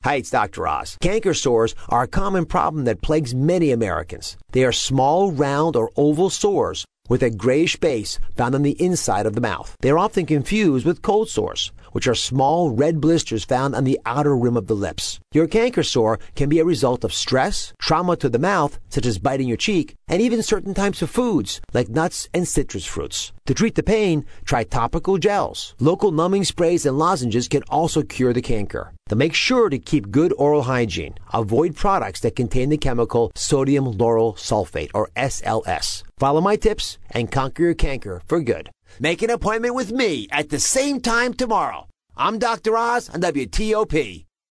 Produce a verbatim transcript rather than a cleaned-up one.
Hi, it's Doctor Oz. Canker sores are a common problem that plagues many Americans. They are small, round, or oval sores with a grayish base found on the inside of the mouth. They are often confused with cold sores, which are small red blisters found on the outer rim of the lips. Your canker sore can be a result of stress, trauma to the mouth, such as biting your cheek, and even certain types of foods, like nuts and citrus fruits. To treat the pain, try topical gels. Local numbing sprays and lozenges can also cure the canker. Now make sure to keep good oral hygiene. Avoid products that contain the chemical sodium lauryl sulfate, or S L S. Follow my tips and conquer your canker for good. Make an appointment with me at the same time tomorrow. I'm Doctor Oz on W T O P.